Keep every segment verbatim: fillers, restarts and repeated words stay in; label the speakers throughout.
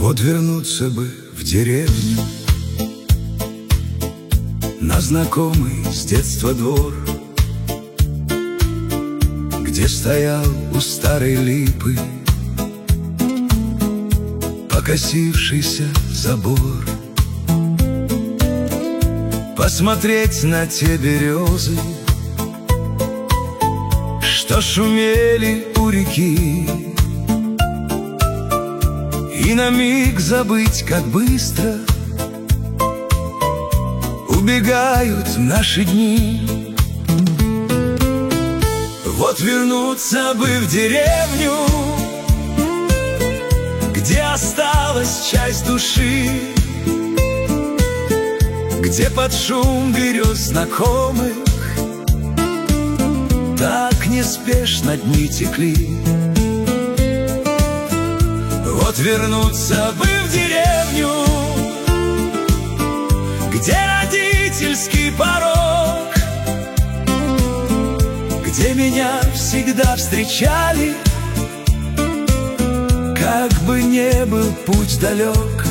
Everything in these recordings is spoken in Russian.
Speaker 1: Вот вернуться бы в деревню, на знакомый с детства двор, где стоял у старой липы покосившийся забор. Посмотреть на те березы, что шумели у реки, и на миг забыть, как быстро убегают наши дни. Вот вернуться бы в деревню, где осталась часть души, где под шум берез знакомых так неспешно дни текли. Вот вернуться бы в деревню, где родительский порог, где меня всегда встречали, как бы не был путь далек.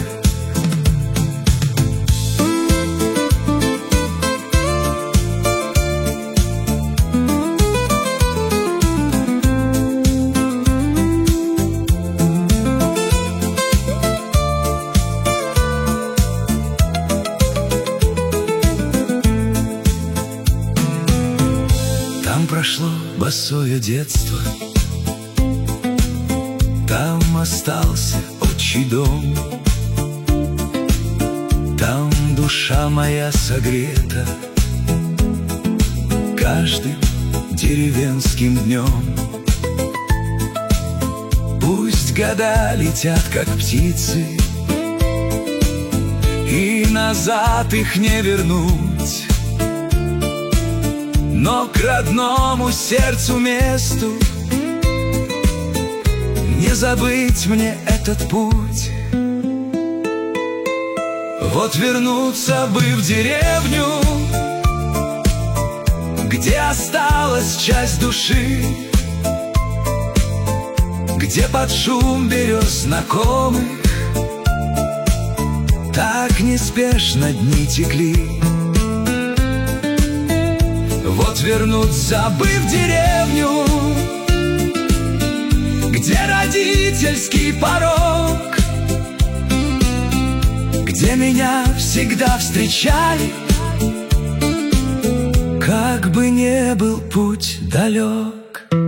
Speaker 1: Там прошло босое детство, там остался отчий дом, там душа моя согрета каждым деревенским днем. Пусть года летят, как птицы, и назад их не вернуть, но к родному сердцу месту не забыть мне этот путь. Вот вернуться бы в деревню, где осталась часть души, где под шум берез знакомых так неспешно дни текли. Вот вернуться бы в деревню, где родительский порог, где меня всегда встречали, как бы не был путь далек.